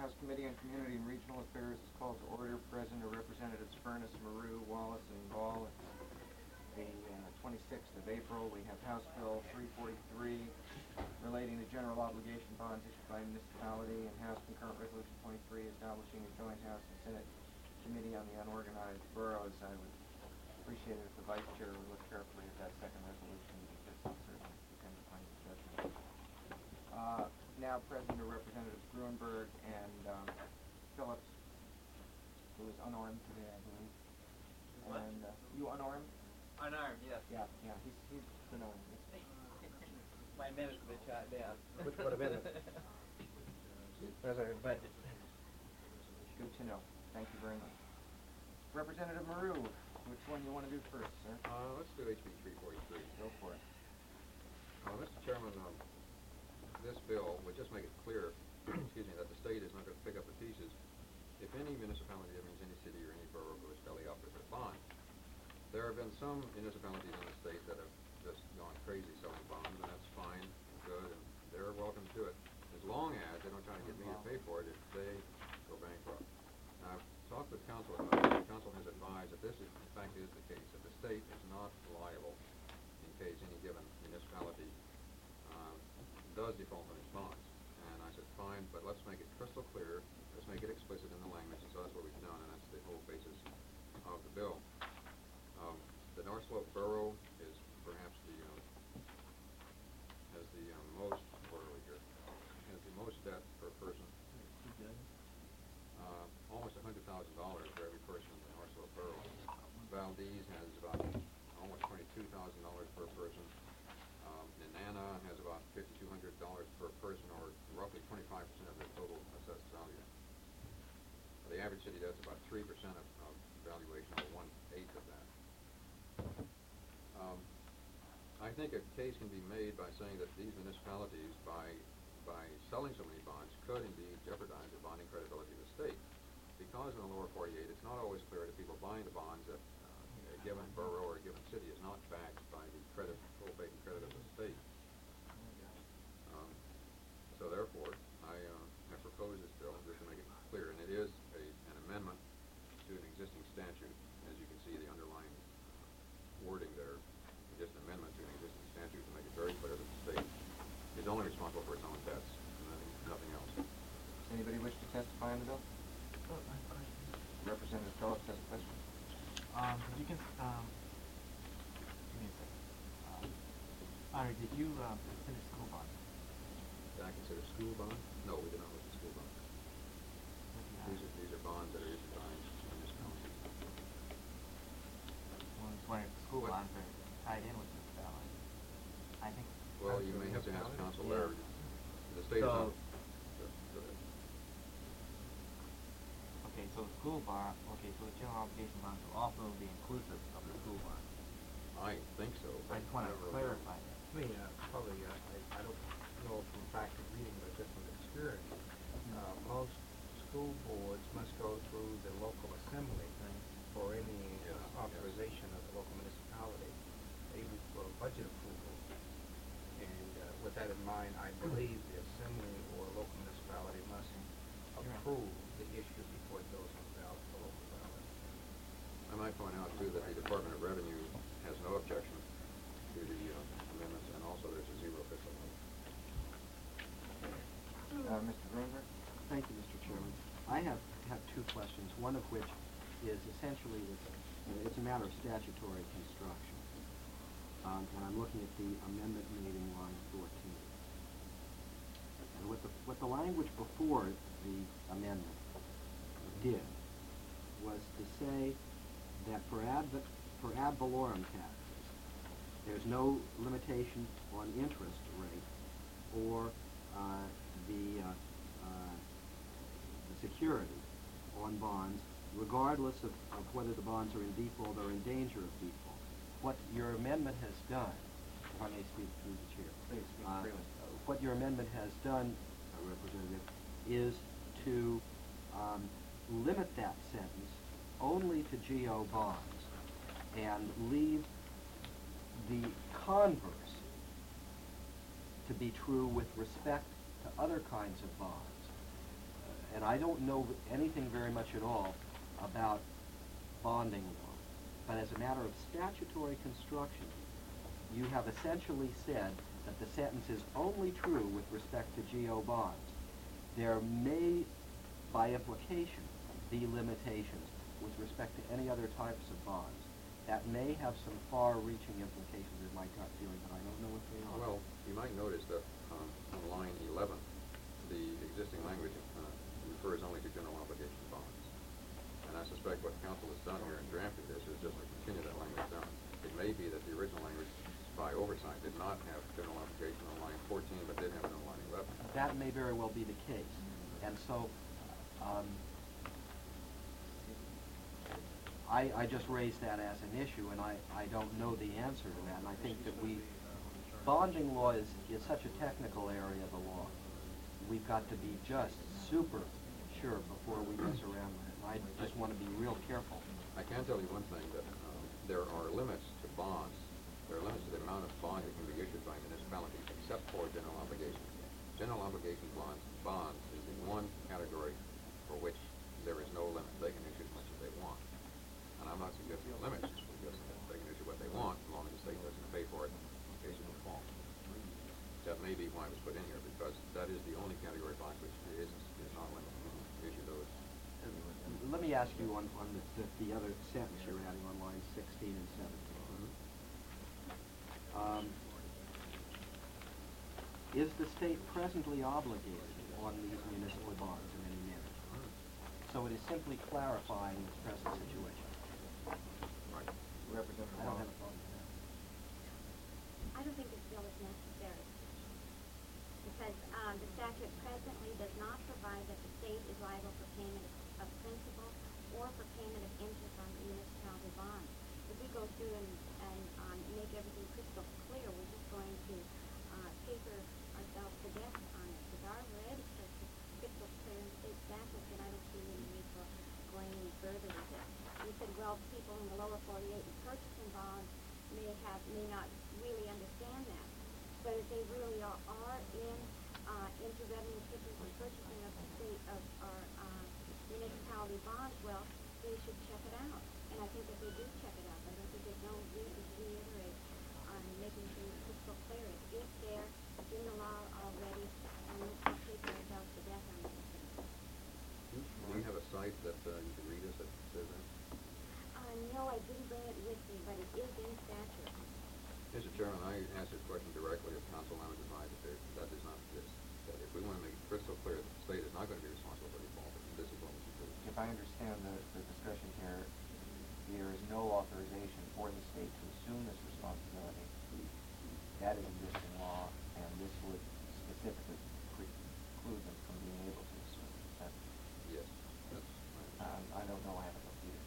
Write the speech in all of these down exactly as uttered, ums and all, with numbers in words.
House Committee on Community and Regional Affairs is called to order. Present are Representatives Furness, Maru, Wallace, and Ball. The uh, twenty-sixth of April, we have House Bill three forty-three relating to general obligation bonds issued by a municipality, and House Concurrent Resolution twenty-three establishing a joint House and Senate Committee on the Unorganized Boroughs. I would appreciate it if the Vice Chair would look carefully at that second resolution, because it certainly depends upon his judgment. Uh, now present are Representatives Gruenberg and um, Phillips, who is unarmed today, I believe. What? And uh, you unarmed? Unarmed, yes. Yeah, yeah, he's, he's unarmed. My amendment would have shot down. Which what amendment? President budget. Good to know. Thank you very much. Representative Maru, which one do you want to do first, sir? Uh, let's do H B three forty-three. Go for it. Uh, Mister Chairman, um, this bill would just make it clear, excuse me, that the state is not going to pick up the pieces if any municipality, that means any city or any borough, goes belly up with a bond. There have been some municipalities in the state that have just gone crazy selling bonds, and that's fine, good, and they're welcome to it, as long as they don't try to get me to pay for it if they go bankrupt. Now, I've talked with council about this. The council has advised that this, is, in fact, is the case, that the state is not liable in case any given municipality um, does default on its bonds. And I said, fine, but let's make it crystal clear, let's make it explicit in the language, and so that's what we've done, and that's the whole basis of the bill. Um, the North Slope Borough is perhaps the, uh, has the uh, most, where are we here, has the most debt per person. Uh, almost a hundred thousand dollars for every person in the North Slope Borough. Valdez has about almost twenty-two thousand dollars per person. Um, Nenana has about fifty-two hundred dollars per person, or roughly twenty-five percent of their total assessed value. The average city debt's about three percent of, of valuation, or one-eighth of that. Um, I think a case can be made by saying that these municipalities, by by selling so many bonds, could indeed jeopardize the bonding credibility of the state. Because in the lower forty-eight, it's not always clear to people buying the bonds that uh, a given borough or a given city is not backed by the credit, full faith and credit of the state. Um, so therefore, I uh, have proposed this bill just to make it clear, and it is a, an amendment to an existing statute. As you can see, the underlying wording there, just an amendment to an existing statute to make it very clear that the state is only responsible for its own debts, and nothing, nothing else. Does anybody wish to testify on the bill? Representative Phillips has a question. Um, did you cons- um, give me a second. Um, Larry, did you, um, consider school bond? Did I consider school bond? No, we did not look at school bond. These are, these are bonds that are issued by municipalities. Well, I was wondering if school What? bonds are tied in with this bill. I think. Well, you may have to ask council Yeah. there. The state is So- not. Go ahead. Okay, so the school bond, okay, so the general obligation bonds will also be inclusive of the school bond. I think so. I just want to Never- clarify that. I mean, uh, probably, uh, I, I don't know from practical reading, but just from experience, uh, most school boards must go through the local assembly for any Yes, uh, authorization of the local municipality, even for budget approval. And uh, with that in mind, I believe the assembly or local municipality must approve the issue before it goes on the ballot, the local ballot. I might point out too that the Department of Revenue has no objection to the uh, amendments, and also there's a zero official limit. Uh, Mister Greenberg? Thank you, Mister Chairman. I have, have two questions, one of which is essentially, this, uh, it's a matter of statutory construction. Um, and I'm looking at the amendment made in line fourteen. And what the, what the language before the amendment did was to say that for ad, for ad valorem taxes, there's no limitation on interest rate or uh, the, uh, uh, the security on bonds, regardless of, of whether the bonds are in default or in danger of default. What your amendment has done, if I may speak through the chair, Please, speak uh, freely. what your amendment has done, uh, Representative, is to um, limit that sentence only to G O bonds and leave the converse to be true with respect to other kinds of bonds. and I don't know anything very much at all about bonding law, but as a matter of statutory construction, you have essentially said that the sentence is only true with respect to G O bonds. There may, by implication, be limitations with respect to any other types of bonds. That may have some far-reaching implications in my gut feeling, but I don't know what they are. Well, you might notice that um, on line eleven, the existing language uh, refers only to general obligation bonds. And I suspect what council has done here in drafting this is just to continue that language down. It may be that the original language by oversight did not have general obligation on line fourteen, but did have it on line eleven. That may very well be the case. And so, um, I, I just raised that as an issue, and I, I don't know the answer to that. And I think that we, bonding law is, is such a technical area of the law. We've got to be just super sure before we mess around with it. I just want to be real careful. I can tell you one thing, that um, there are limits to bonds. There are limits to the amount of bond that can be issued by municipalities, except for general obligations. General obligation bonds, bonds is the one category for which there is no limit. They can issue as much as they want. And I'm not suggesting limits, I'm suggesting that they can issue what they want, as long as the state doesn't pay for it in case of default. That may be why it was put in here, because that is the only category by which it is, is not limited to issue those. Let me ask you on, on the, the, the other sentence you're adding on lines sixteen and seventeen. Mm-hmm. Um, is the state presently obligated on these municipal bonds in any manner? So it is simply clarifying its present situation. Right. Representative I don't Wallace. have a problem with that. I don't think this bill is necessary, because um, the statute presently does not provide that the state is liable for payment of principal or for payment of interest on municipality bonds. If we go through and, and um, make everything crystal clear, we're just going to uh, paper ourselves to death on it. Because our already says it's crystal clear in state statutes, and I don't see any need for going any further with it. You said, well, people in the lower forty-eight purchasing bonds may have, may not really understand that. But if they really are, are in, uh, into revenue systems and purchasing of the state of, or, uh, municipality bonds, well, they should check it out. And I think that they do check it out. I don't think there's no reason to reiterate on making things crystal clear. If they're in the law already, and we can paper ourselves to death on this. Do you have a site that uh, you can read us that says that? Uh, no, I didn't bring it with me, but it is in statute. Mister Chairman, I asked this question directly of council. I was advised that there, that does not exist. That if we want to make it crystal clear that the state is not going to be responsible for default, then this is what we should do. If I understand the, the discussion here, there is no authorization for the state to assume this responsibility. That is existing law, and this would specifically preclude them from being able to assume that. Yes. That's right. Um, I don't know, I haven't looked either.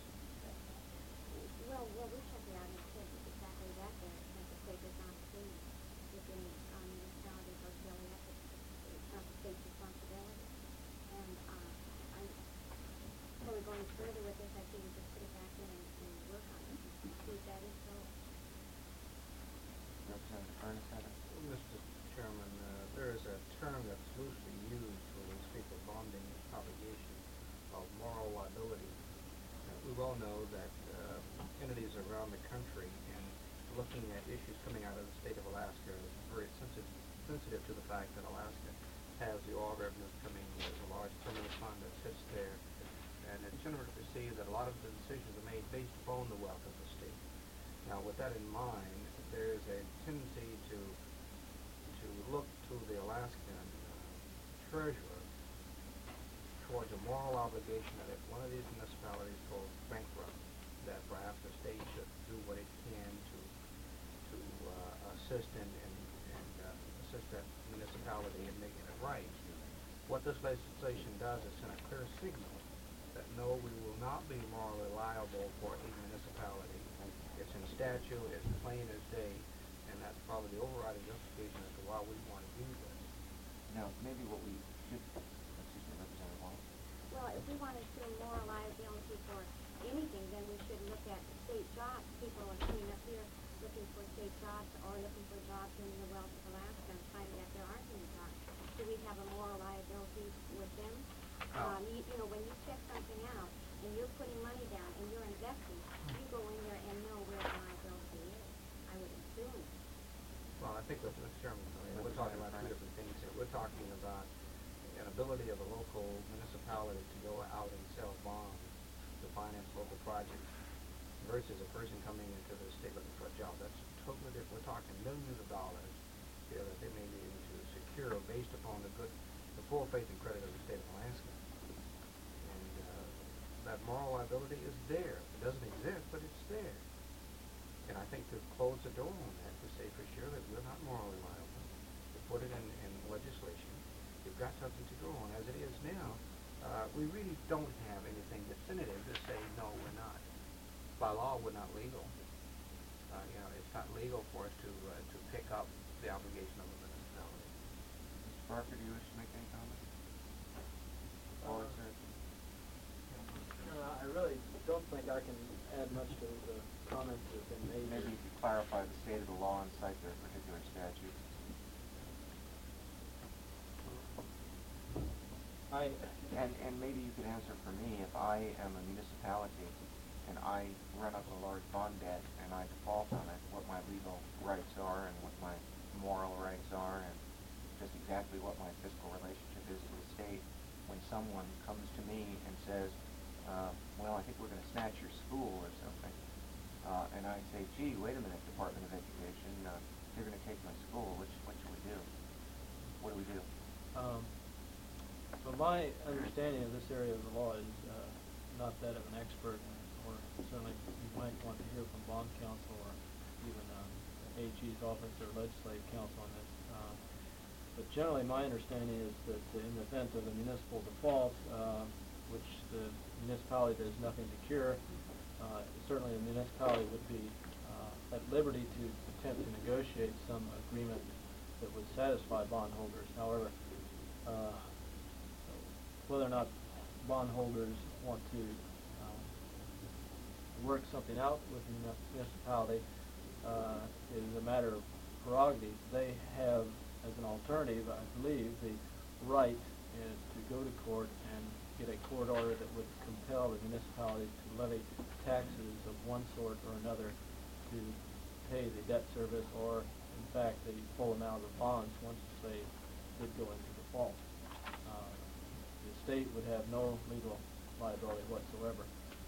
Well, well, we checked it out, and it says exactly that there, that the state does not assume within, um, municipalities or daily ethics. It's not the state's responsibility. And, uh, I, before we're going further with this, I think we just put it back in and, and work on it, and see if that is so. Representative Ernest had a Mister Chairman, uh, there is a term that's loosely used when we speak of bonding obligation of moral liability. Uh, we well know that uh, entities around the country, and looking at issues coming out of the state of Alaska, is very sensitive, sensitive to the fact that Alaska has the oil revenues coming. There's a large permanent fund that sits there, and it's generally perceived that a lot of the decisions are made based upon the wealth of the state. Now, with that in mind, there is a tendency to to look to the Alaskan uh, treasurer towards a moral obligation that if one of these municipalities goes bankrupt, that perhaps the state should do what it can to to uh, assist and, and, and uh, assist that municipality in making it right. What this legislation does is send a clear signal that no, we will not be morally liable for a municipality. It's in statute, it's plain as day, and that's probably the overriding justification as to why we want to do this. Now, maybe what we should, excuse me, Representative Wallace. Well, if we want to assume moral liability for anything, then we should look at state jobs. People are coming up here looking for state jobs or looking for jobs in the wealth of Alaska and finding that there aren't any jobs. Do we have a moral liability with them? Oh. Uh, ability of a local municipality to go out and sell bonds to finance local projects versus a person coming into the state looking for a job. That's totally different. We're talking millions of dollars here that they may be able to secure based upon the good, the full faith and credit of the state of Alaska. And uh, that moral liability is there. It doesn't exist, but it's there. And I think to close the door on that, to say for sure that we're not morally liable, to put it in, in legislation, you've got something to go on. As it is now, uh, we really don't have anything definitive to say, no, we're not. By law, we're not legal. Uh, you know, it's not legal for us to uh, to pick up the obligation of a municipality. Mister Barker, do you wish to make any comments? Or is there? Uh, I really don't think I can add much to the comments that have been made. Maybe you could clarify the state of the law and cite their particular statutes. I, And, and maybe you could answer for me, if I am a municipality and I run up a large bond debt and I default on it, what my legal rights are and what my moral rights are and just exactly what my fiscal relationship is to the state. When someone comes to me and says, uh, well, I think we're going to snatch your school or something, uh, and I say, gee, wait a minute, Department of Education, uh, you're going to take my school, what, sh- what should we do? What do we do? um, so my understanding of this area of the law is uh, not that of an expert, or certainly you might want to hear from bond counsel or even uh, A G's office or legislative counsel on this. Uh, but generally, my understanding is that in the event of a municipal default, uh, which the municipality does nothing to cure, uh, certainly a municipality would be uh, at liberty to attempt to negotiate some agreement that would satisfy bondholders. However, uh, whether or not bondholders want to uh, work something out with the municipality uh, is a matter of prerogative. They have, as an alternative, I believe, the right is to go to court and get a court order that would compel the municipality to levy taxes of one sort or another to pay the debt service or, in fact, the full amount of the bonds once they did go into default. Uh, the state would have no legal liability whatsoever.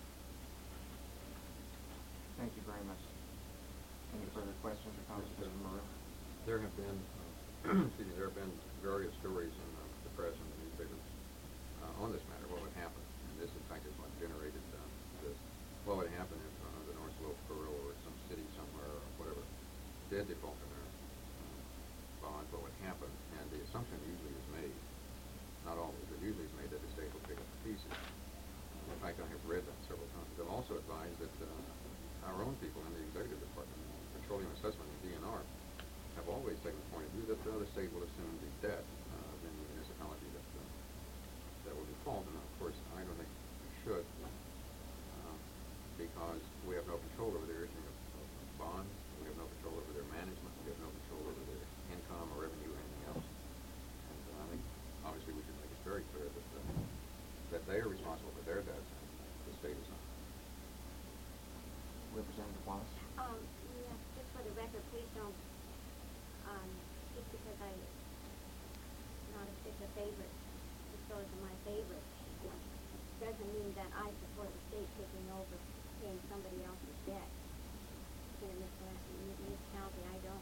Thank you very much. Any further questions or comments, Mister Moreau? There have been, uh, excuse me, there have been various stories in uh, the press and the newspapers uh, on this matter, what would happen. And this, in fact, is what generated uh, this. What would happen if uh, the North Slope Borough or some city somewhere or whatever did default on their uh, bonds, what would happen? And the assumption usually is made, not always, but usually is made that the state will pick up the pieces. Uh, in fact, I have read that several times. They've also advised that uh, our own people in the executive department, Petroleum Assessment and D N R, have always taken the point of view that uh, the state will assume the debt uh, of any municipality that uh, that will default. And of course, I don't think we should, uh, because we have no control over their issuing of, of bonds. We have no control over their management. We have no control over their income or revenue or anything else. And uh, I think obviously we should make it very clear that uh, that they are responsible for their debts and the state is not. Representative Wallace? Um, yes, just for the record, please don't, um, just because I'm not a particular favorite, the stores are my favorite, doesn't mean that I support the state taking over paying somebody else's debt. In a municipality, I don't.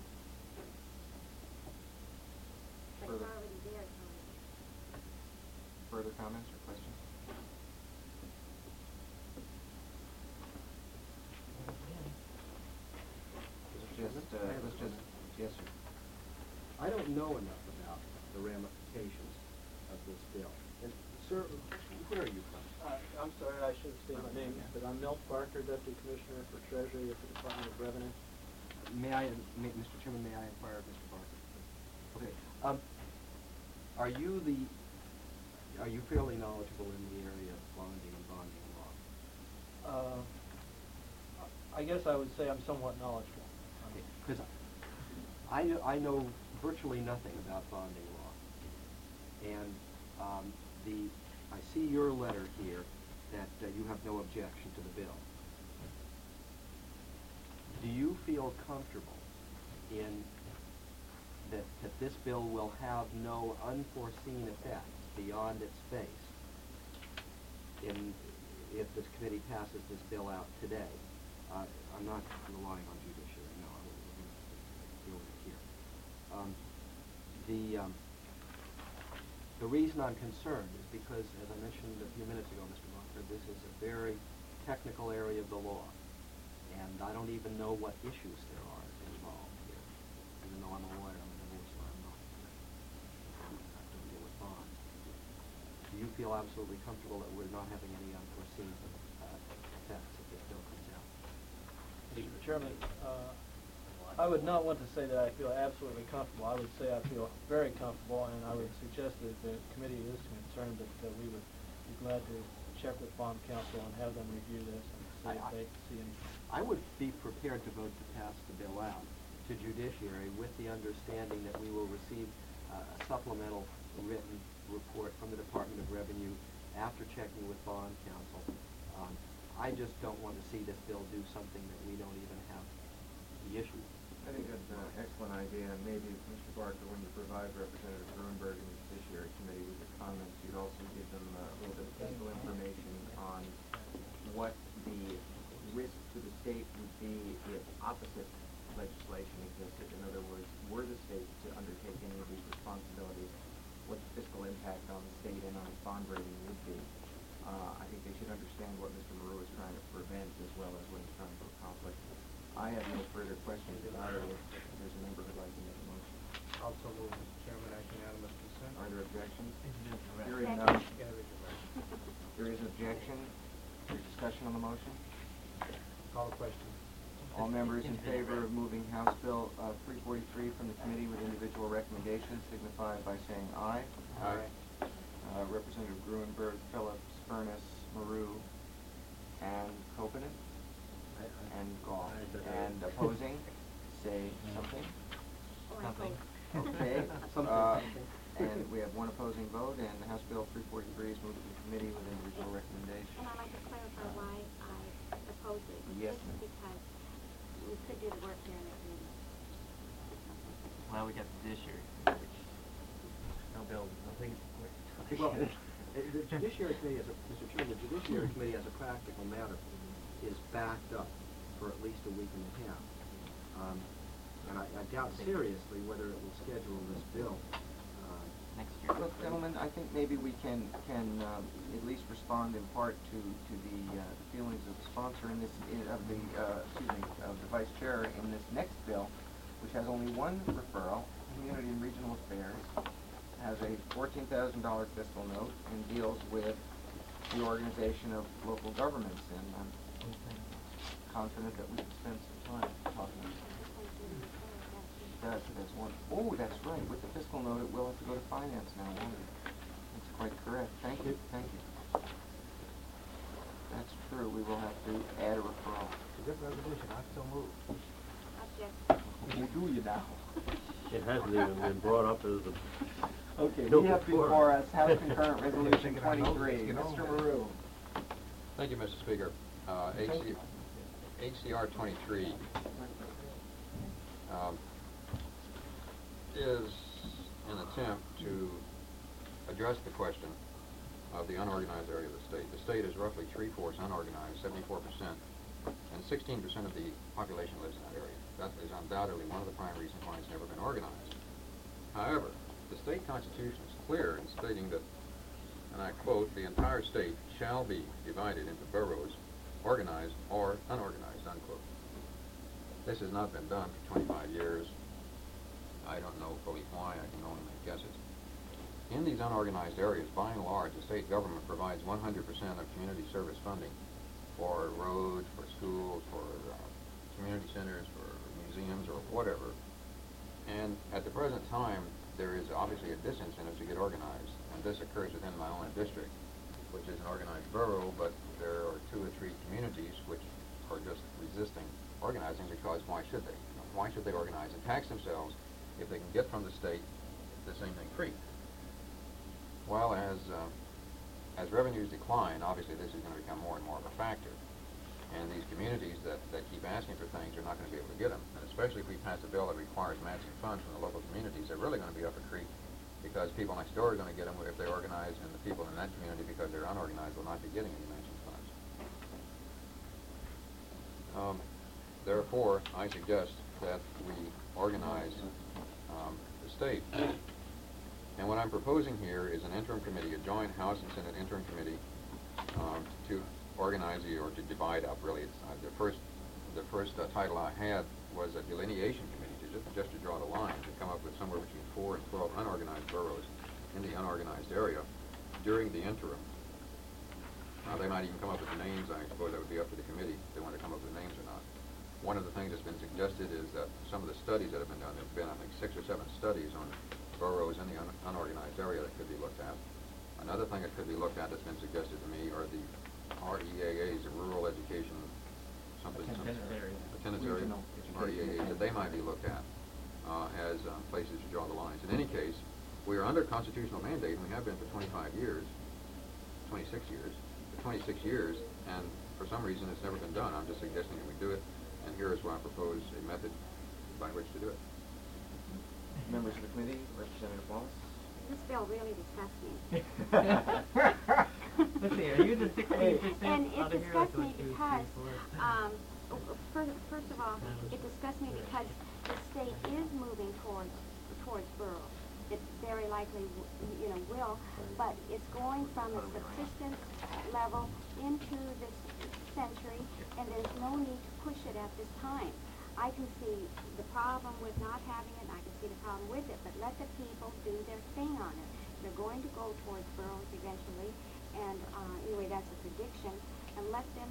But it's Further- already there, Tony. Further comments or questions? Let's just, uh, let's just, yes, sir. I don't know enough about the ramifications of this bill. And, sir, where are you from? Uh, I'm sorry, I should have stated my name, but I'm Milt Barker, Deputy Commissioner for Treasury at the Department of Revenue. May I, may, Mister Chairman, may I inquire of Mister Barker? Okay. Um, are you the, are you fairly knowledgeable in the area of bonding and bonding law? Uh, I guess I would say I'm somewhat knowledgeable. Because I know, I know virtually nothing about bonding law. And um, the, I see your letter here that uh, you have no objection to the bill. Do you feel comfortable in that, that this bill will have no unforeseen effects beyond its face in, if this committee passes this bill out today. Uh, I'm not relying on judiciary, no, I wouldn't, we're gonna deal with it here. Um, the, um, the reason I'm concerned is because, as I mentioned a few minutes ago, Mister Montford, this is a very technical area of the law, and I don't even know what issues there are involved here. Even though I'm a lawyer, I'm a divorce lawyer, I'm not, I don't deal with bonds. Do you feel absolutely comfortable that we're not having any unforeseen uh, effects if this bill comes out? Mister Chairman, uh, I would not want to say that I feel absolutely comfortable. I would say I feel very comfortable, and I would suggest that the committee is concerned that uh, we would be glad to check with bond counsel and have them review this and see I- if I- they see any. I would be prepared to vote to pass the bill out to judiciary with the understanding that we will receive uh, a supplemental written report from the Department of Revenue after checking with bond counsel. Um, I just don't want to see this bill do something that we don't even have the issue. I think that's an excellent idea, and maybe, Mister Barker, when you provide Representative Grunberg and the Judiciary Committee with your comments, you'd also give them uh, a little bit of fiscal information on what the risk to the state would be if opposite legislation existed. In other words, were the state to undertake any of these responsibilities, what the fiscal impact on the state and on its bond rating would be. Uh, I think they should understand what Mister Maru is trying to prevent as well as what he's trying to accomplish. I have no further questions about it. If there's a member who'd like to make a motion. Also move, Mister Chairman, as unanimous consent. Are there objections? Individual Hearing Second. none, Yeah, there's a motion. there is objection. Is there discussion on the motion? Call the question. All members in favor of moving House Bill uh, three forty-three from the committee with individual recommendations signify by saying aye. Aye. Uh, Representative Gruenberg, Phillips, Furness, Maru, and Copeland, and Gall. And opposing, say something. Oh, I Something. vote. Okay, Something, uh, something. and we have one opposing vote, and House Bill three forty-three is moved to the committee with individual recommendation. And I'd like to clarify why I oppose it. Yes, Just ma'am. because we could do the work here in the community. Well, we got the judiciary, which, no bill, no thing. Well, uh, the Judiciary Committee, as a, Mister Chairman, the Judiciary Committee, as a practical matter, is backed up for at least a week and a half. Um, and I, I doubt seriously whether it will schedule this bill. Uh, Next year. Look, gentlemen, I think maybe we can, can, um, at least respond in part to, to the, uh, feelings of the sponsor in this, in, of the, uh, excuse me, of the vice chair in this next bill, which has only one referral, Community and Regional Affairs, has a fourteen thousand dollar fiscal note and deals with the organization of local governments, and I'm confident that we can spend some time talking about it. That's, that's one, oh, that's right, with the fiscal note, it will have to go to finance now, won't it? That's quite correct, thank you, thank you. That's true, we will have to add a referral. To this resolution, I so move. Object. Who do you now? It hasn't even been brought up as a, Okay, No, we have before. before us House Concurrent Resolution Thinking I know this, twenty-three, you know. Mister Maru. Thank you, Mister Speaker. Uh, H C H C R twenty-three um, is an attempt to address the question of the unorganized area of the state. The state is roughly three-fourths unorganized, seventy-four percent, and sixteen percent of the population lives in that area. That is undoubtedly one of the prime reasons why it's never been organized. However, the state constitution is clear in stating that, and I quote, "the entire state shall be divided into boroughs, organized or unorganized," unquote. This has not been done for twenty-five years. I don't know fully why, I can only make guesses. In these unorganized areas, by and large, the state government provides one hundred percent of community service funding for roads, for schools, for uh, community centers, for museums, or whatever. And at the present time, there is obviously a disincentive to get organized, and this occurs within my own district, which is an organized borough, but there are two or three communities which are just resisting organizing because why should they? You know, why should they organize and tax themselves if they can get from the state the same thing free? Well, as uh, as revenues decline, obviously this is going to become more and more of a factor. And these communities that, that keep asking for things are not going to be able to get them. And especially if we pass a bill that requires matching funds from the local communities, they're really going to be up a creek because people next door are gonna get them if they organize, and the people in that community, because they're unorganized, will not be getting any mansion funds. Um, therefore, I suggest that we organize, um, the state. And what I'm proposing here is an interim committee, a joint House and Senate interim committee, um, to organize the, or to divide up, really. It's, uh, the first, the first uh, title I had was a delineation committee, to just, just to draw the line, to come up with somewhere between four and twelve unorganized boroughs in the unorganized area during the interim. Now, they might even come up with the names. I suppose that would be up to the committee if they want to come up with names or not. One of the things that's been suggested is that some of the studies that have been done, there have been, I think, six or seven studies on boroughs in the un unorganized area that could be looked at. Another thing that could be looked at that's been suggested to me are the R E A As, the Rural Education, something, something, Attendance areas. attendance area, Regional R E A As, that they might be looked at uh, as um, places to draw the lines. In any case, we are under constitutional mandate, and we have been for twenty-five years, twenty-six years, for twenty-six years, and for some reason it's never been done. I'm just suggesting that we do it, and here is where I propose a method by which to do it. Members of the committee, Representative Wallace. This bill really disgusts me. Let's see, are you the sixteen percent And it out of here? disgusts Like, me one, two, three, because, four, um, first, first of all, it disgusts me because the state is moving towards, towards boroughs. It very likely, w- you know, will, but it's going from a subsistence level into this century, and there's no need to push it at this time. I can see the problem with not having it, and I can see the problem with it, but let the people do their thing on it. They're going to go towards boroughs eventually, and uh, anyway, that's a prediction, and let them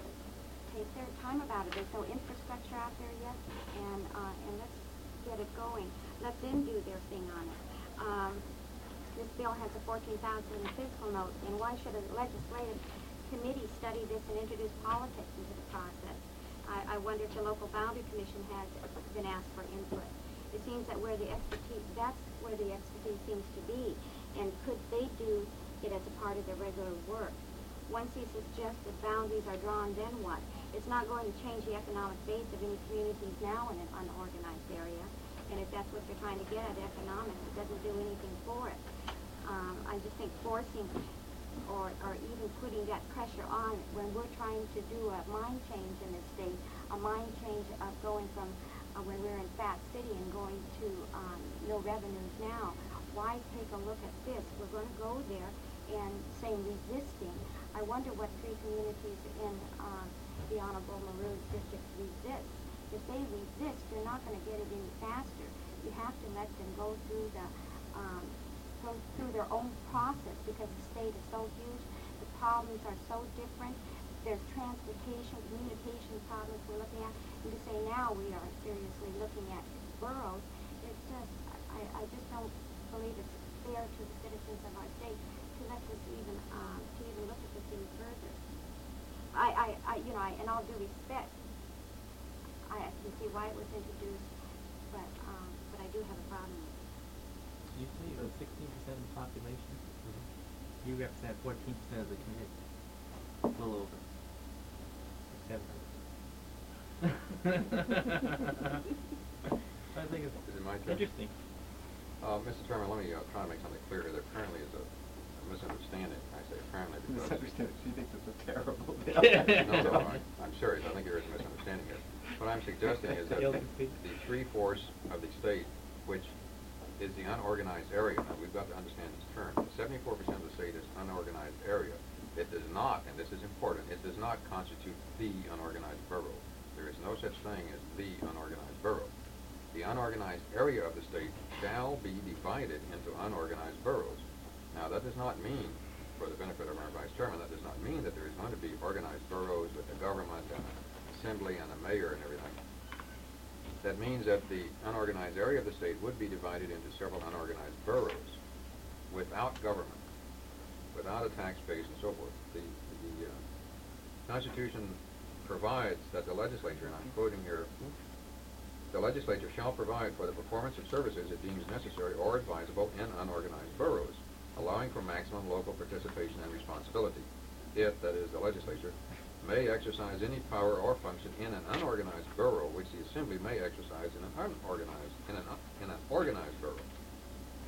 take their time about it. There's no infrastructure out there yet, and uh, and let's get it going. Let them do their thing on it. Um, this bill has a fourteen thousand fiscal note, and why should a legislative committee study this and introduce politics into the process? I, I wonder if the local boundary commission has been asked for input. It seems that where the expertise, that's where the expertise seems to be, and could they do it as a part of their regular work? Once these suggested boundaries are drawn, then what? It's not going to change the economic base of any communities now in an unorganized area, and if that's what they're trying to get at, economics, it doesn't do anything for it. Um, I just think forcing or, or even putting that pressure on when we're trying to do a mind change in this state, a mind change of going from uh, when we're in Fat City and going to um, no revenues now. Why take a look at this? We're going to go there and saying resisting. I wonder what three communities in uh, the Honorable Maru district resist. If they resist, you're not going to get it any faster. You have to let them go through the um, go through their own process, because the state is so huge, the problems are so different. There's transportation, communication problems we're looking at, and to say now we are seriously looking at boroughs, it's just, I, I just don't believe it's fair to the citizens of our state to let this even, um, to even look at this any further. I, I, I you know, I, in all due respect, I, I can see why it was introduced, but, um, but I do have a problem with it. You say you're sixteen percent of the population? You represent fourteen percent of the community. A little over. Seven. I think it's Is it my turn? interesting. Uh, Mister Chairman, let me uh, try to make something clear here. There apparently is a, a misunderstanding. I say apparently because... Misunderstood. She thinks it's a terrible bill. no, no, I, I'm serious. I think there is a misunderstanding here. What I'm suggesting is that the, the three-fourths of the state, which is the unorganized area, now we've got to understand this term, seventy-four percent of the state is unorganized area. It does not, and this is important, it does not constitute the unorganized borough. There is no such thing as the unorganized borough. The unorganized area of the state shall be divided into unorganized boroughs. Now, that does not mean, for the benefit of our vice chairman, that does not mean that there is going to be organized boroughs with a government and an assembly and a mayor and everything. That means that the unorganized area of the state would be divided into several unorganized boroughs without government, without a tax base and so forth. The, the uh, Constitution provides that the legislature, and I'm quoting here, the legislature shall provide for the performance of services it deems necessary or advisable in unorganized boroughs, allowing for maximum local participation and responsibility. It, that is the legislature, may exercise any power or function in an unorganized borough which the assembly may exercise in an unorganized in an in an organized borough.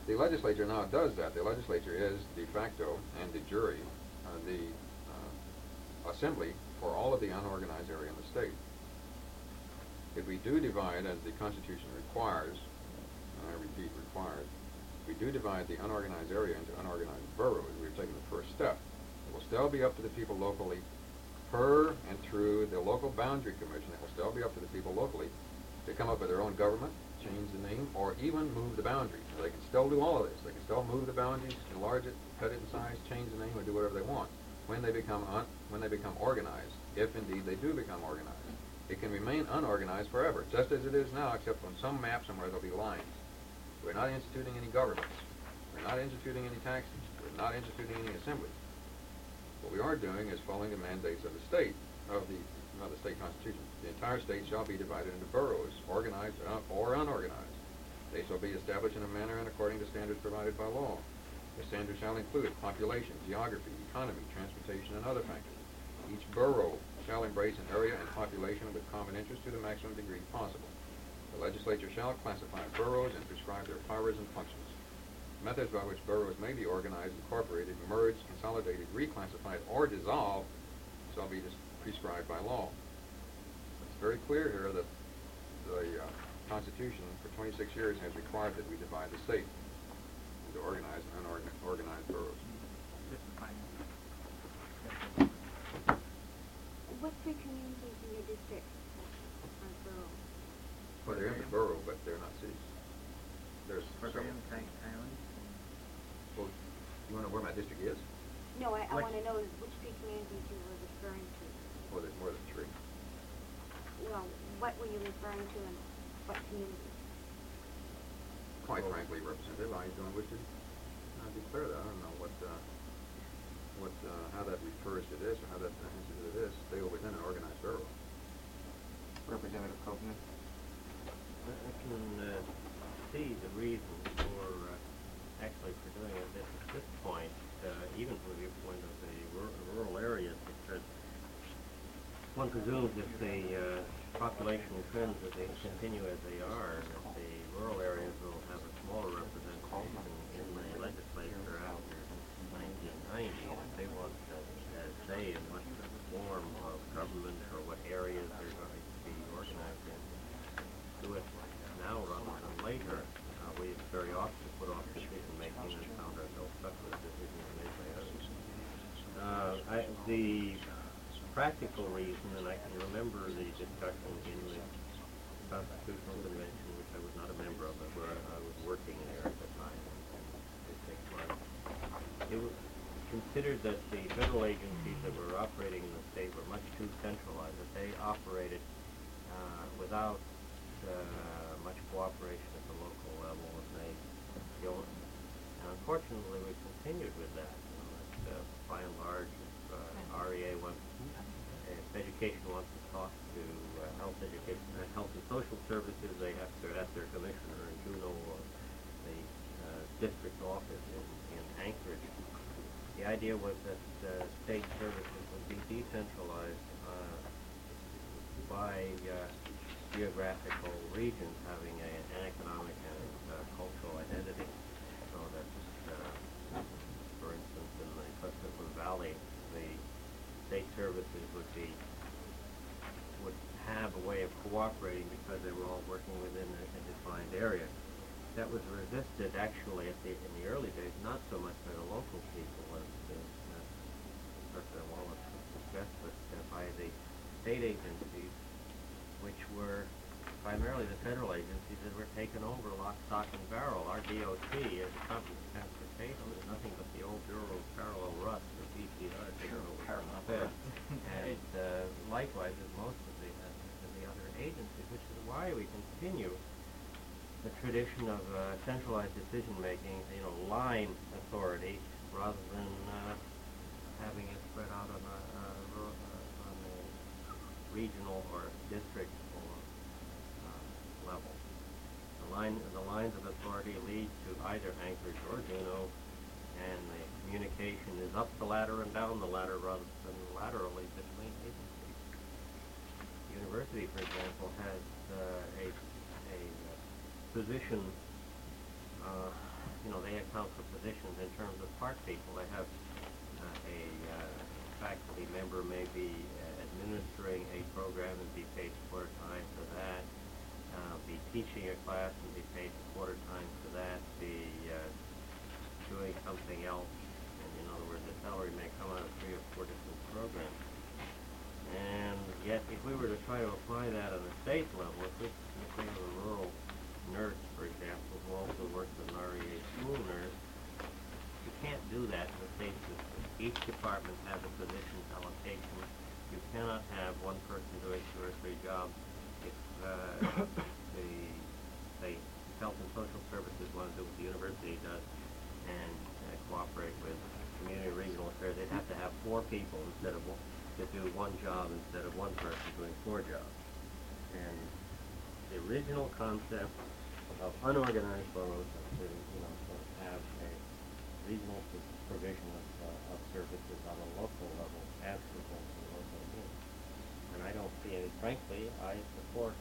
The legislature now does that. The legislature is de facto and de jure uh, the uh, assembly for all of the unorganized area in the state. If we do divide, as the Constitution requires, and I repeat, requires, if we do divide the unorganized area into unorganized boroughs, we've taken the first step. It will still be up to the people locally, per and through the local boundary commission. It will still be up to the people locally to come up with their own government, change the name, or even move the boundaries. They can still do all of this. They can still move the boundaries, enlarge it, cut it in size, change the name, or do whatever they want when they become un when they become organized, if indeed they do become organized. It can remain unorganized forever, just as it is now, except on some maps somewhere there'll be lines. We're not instituting any governments. We're not instituting any taxes. We're not instituting any assemblies. What we are doing is following the mandates of the state, of the, of the state constitution. The entire state shall be divided into boroughs, organized or unorganized. They shall be established in a manner and according to standards provided by law. The standards shall include population, geography, economy, transportation, and other factors. Each borough shall embrace an area and population with common interest to the maximum degree possible. The legislature shall classify boroughs and prescribe their powers and functions. Methods by which boroughs may be organized, incorporated, merged, consolidated, reclassified, or dissolved shall be prescribed by law. It's very clear here that the uh, Constitution for twenty-six years has required that we divide the state into organized and unorganized boroughs. What three communities in your district are boroughs? Well, they're in the borough, but they're not cities. There's Program, several. Kite Island. Well, you want to know where my district is? No, I, I Which- want to know which three communities you were referring to. Well, there's more than three. Well, what were you referring to and what communities? Quite frankly, Representative, I don't wish to uh, declare that. I don't know what, uh, what, uh, how that refers to this or how that answers to this. They are within an organized borough. Representative Copeland? I I can uh, see the reason for uh, actually for doing it at this, this point, uh, even from the viewpoint of the rur- rural areas, because one presumes if the uh, population trends as they continue as they are, that the rural areas will have a smaller representation in the legislature after nineteen ninety, and if they want to uh, say in what form of government or what areas they're going to be organized in, do it now rather than later. Uh, we very often put off decision making and found ourselves stuck with decisions made by others. Uh, I, the practical reason, and I can remember the discussion in the Constitutional Convention, which I was not a member of, but where I was working there at the time, and it was, it was considered that the federal agencies that were operating in the state were much too centralized, that they operated uh, without uh, much cooperation at the local level, and they, you know, and unfortunately we continued with that. You know, that, uh, by and large, if uh, R E A wants, if education wants to talk to uh, health education, uh, health and social services, they have to ask their commissioner in Juneau or the uh, district office in, in Anchorage. The idea was that uh, state services would be decentralized uh, by uh, geographical regions having a, an economic and uh, cultural identity. So that, uh, for instance, in the Tuscaloosa Valley, the state services would be would have a way of cooperating because they were all working within a, a defined area. That was resisted actually at the in the early days, not so much by the local people as uh, uh, President Wallace would suggest, but uh, by the state agencies, which were primarily the federal agencies that were taken over lock, stock, and barrel. Our D O T, as Department of Transportation, is nothing but the old Bureau of Parallel Rust, the B P R, taken over from the Fed. And uh, likewise as most of the, uh, of the other agencies, which is why we continue the tradition of uh, centralized decision-making, you know, line authority, rather than uh, having it spread out on a, uh, ru- uh, on a regional or district or uh, level. The line, the lines of authority lead to either Anchorage or Juneau, and the communication is up the ladder and down the ladder rather than laterally between agencies. The university, for example, has uh, a, a uh, position uh, you know, they account for positions in terms of part people. They have uh, a uh, faculty member may be uh, administering a program and be paid quarter time for that, uh, be teaching a class and be paid quarter time for that, be uh, doing something else, and in other words, the salary may come out of three or four different programs. And yet, if we were to try to apply that on a state level, if we, if we have a rural nurse, for example, who also works as an R E A school nurse, you can't do that in the state system. Each department has a position allocation. You cannot have one person doing two or three jobs. If uh, the, say, Health and Social Services want to do what the university does and uh, cooperate with Community and Regional Affairs, they'd have to have four people instead of one, to do one job instead of one person doing four jobs. And the original concept of unorganized boroughs is to, you know, to have a regional provision of, uh, of services on a local level as compared to local needs. And I don't see any, frankly, I support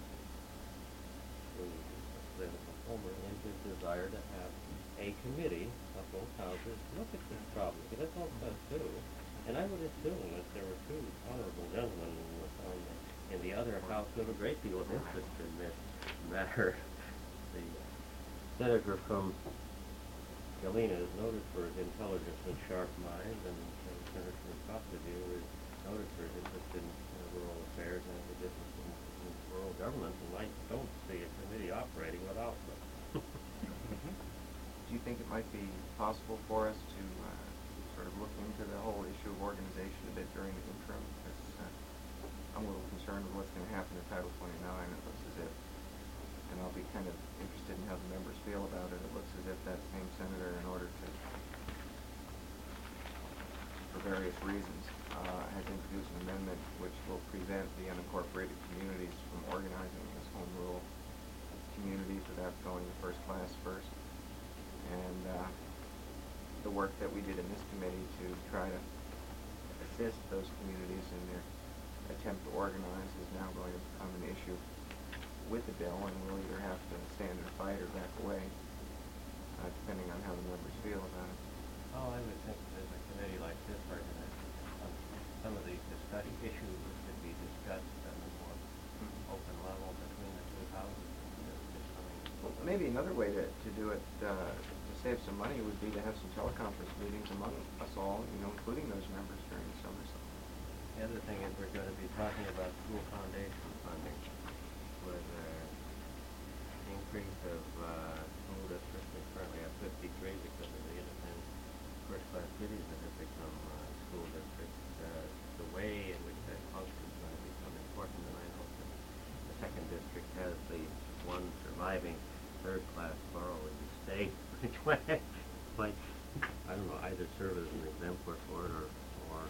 the, the Homer in his desire to have a committee of both houses look at this problem, because that's all it does too. And I would assume that there were two honorable gentlemen on the, in the other house who have a great deal of interest in this matter. The senator from Galena is noted for his intelligence and sharp mind, and uh, Senator from Cotteview is noted for his interest in uh, rural affairs and his interest in, in rural government, and I don't see a committee operating without them. Mm-hmm. Do you think it might be possible for us to uh, sort of look into the whole issue of organization a bit during the interim? Because uh, I'm a little concerned with what's going to happen in Title twenty-nine. It looks as if, and I'll be kind of interested in how the members feel about it, it looks as if that same senator, in order to, for various reasons, uh, has introduced an amendment which will prevent the unincorporated communities from organizing as home rule communities without going to first class first. And uh, the work that we did in this committee to try to assist those communities in their attempt to organize is now going to become an issue with the bill, and we'll either have to stand and fight or back away, uh, depending on how the members feel about it. Oh, I would think that a committee like this, organized, um, some of these discussion issues should be discussed at a more Mm-hmm. open level between the two houses. Well, maybe another way to, to do it, uh, to save some money, would be to have some teleconference meetings among us all, you know, including those members during the summer. The other thing is we're going to be talking about school foundation funding with an increase of uh, school districts. We currently have fifty-three because of the independent first-class cities that have become uh, school districts. Uh, the way in which that function is going to become important, and I hope that the second district has the one surviving third-class borough in the state, which might, might, I don't know, either serve as an exemplar for it or, or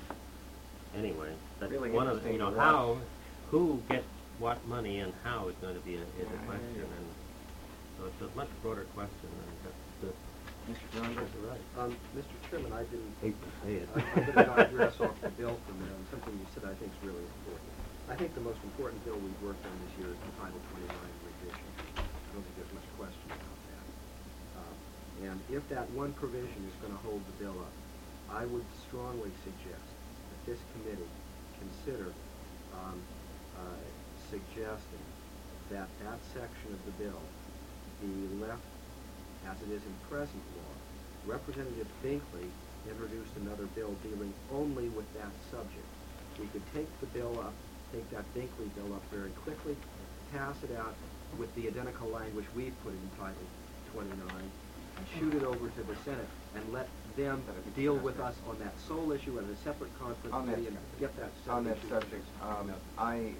anyway. That's Really one of the, you know, interesting to how, who gets what money and how is going to be a, is Yeah, a question, yeah. and so it's a much broader question than just the, Mister Jones? right. Um, Mister Chairman, I didn't, Hate to say it. I, I'm going to digress off the bill for a minute on something you said I think is really important. I think the most important bill we've worked on this year is the Title twenty-nine revision. I don't think there's much question about that. Um, and if that one provision is going to hold the bill up, I would strongly suggest that this committee consider um, uh, suggesting that that section of the bill be left as it is in present law. Representative Binkley introduced another bill dealing only with that subject. We could take the bill up, take that Binkley bill up very quickly, pass it out with the identical language we put in Title twenty-nine, and shoot it over to the Senate and let them deal with us on that sole issue at a separate conference On that, committee and get that on Senate that issue. subject, um, I,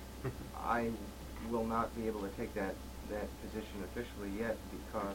I will not be able to take that, that position officially yet, because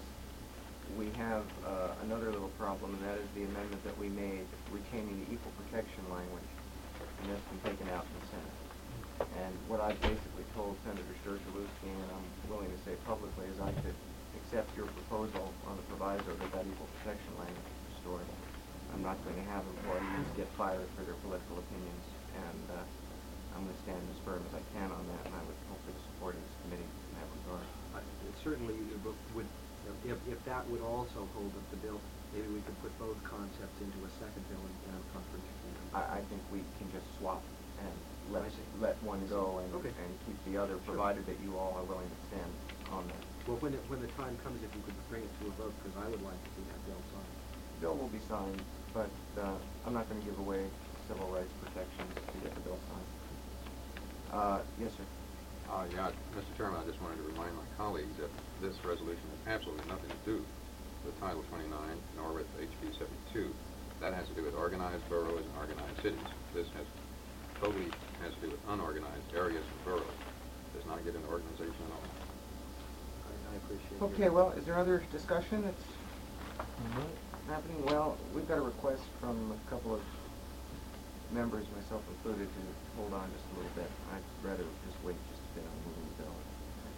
we have uh, another little problem, and that is the amendment that we made retaining the equal protection language, and that's been taken out in the Senate. And what I basically told Senator Sturgeluski, and I'm willing to say publicly, is I could accept your proposal on the proviso that that equal protection language is restored. I'm not going to have employees get fired for their political opinions, and uh, I'm going to stand as firm as I can on that, and I would hopefully support this committee in that regard. Uh, it certainly would, would If, if that would also hold up the bill, maybe we could put both concepts into a second bill and and have conference. I, I think we can just swap and let, I see. let one go and, Okay. and keep the other, Sure. provided that you all are willing to stand on that. Well, when it, when the time comes, if you could bring it to a vote, because I would like to see that bill signed. Bill will be signed, but, uh, I'm not gonna give away civil rights protections to get the bill signed. Uh, yes, sir. Uh, yeah, Mister Chairman, I just wanted to remind my colleagues that this resolution has absolutely nothing to do with Title twenty-nine, nor with H B seventy-two. That has to do with organized boroughs and organized cities. This has, totally has to do with unorganized areas and boroughs. Does not get into organization at all. I, I appreciate your- Okay, well, is there other discussion that's happening? Well, we've got a request from a couple of members, myself included, to hold on just a little bit. I'd rather just wait just a bit on moving the bill.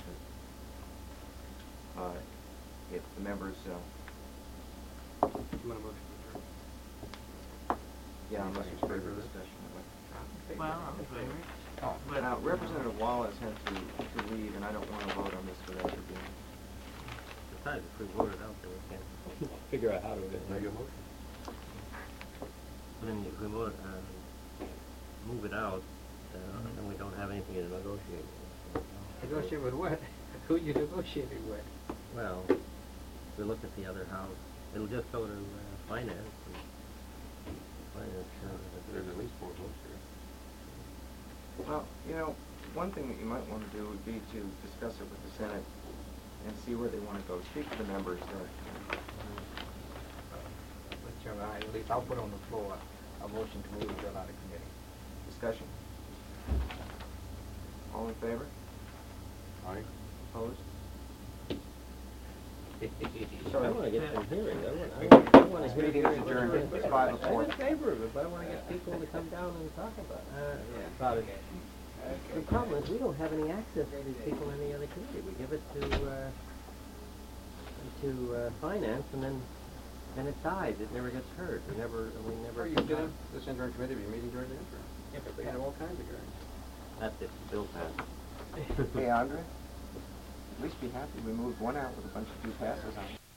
Uh, if the members, uh, You want a motion to adjourn? yeah, unless Anybody in there's favor further of this? discussion. I'd like to- Well, I'm in favor. Oh, But- Now, Representative Wallace had to, to leave, and I don't wanna vote on this without her being. Besides, if we vote it out, then we can figure out how to Make a motion. Then if we vote, uh, move it out, uh, then we don't have anything to negotiate with. Negotiate with what? Who you negotiating with? Well, we look at the other house, it'll just go to, uh, finance and finance, uh, There's at least four votes here. Well, you know, one thing that you might wanna do would be to discuss it with the Senate and see where they wanna go. Speak to the members there. Mister Chairman, I, at least I'll put on the floor a motion to move the bill out of committee. Discussion? All in favor? Aye. Opposed? I wanna get some hearings, I want, I want, I wanna This hear. meeting is adjourned. It's five oh four. I'm in favor of it, but I wanna get people to come down and talk about it. About it. The problem is, we don't have any access to these people in any other committee. We give it to, uh, to, uh, finance, and then, then it dies. It never gets heard. We never, we never. Well, you did, this interim committee will be meeting during the interim. Yeah, but They have all kinds of hearings. That's if the bill passes. Hey, Andre, at least be happy we moved one out with a bunch of two passes on it.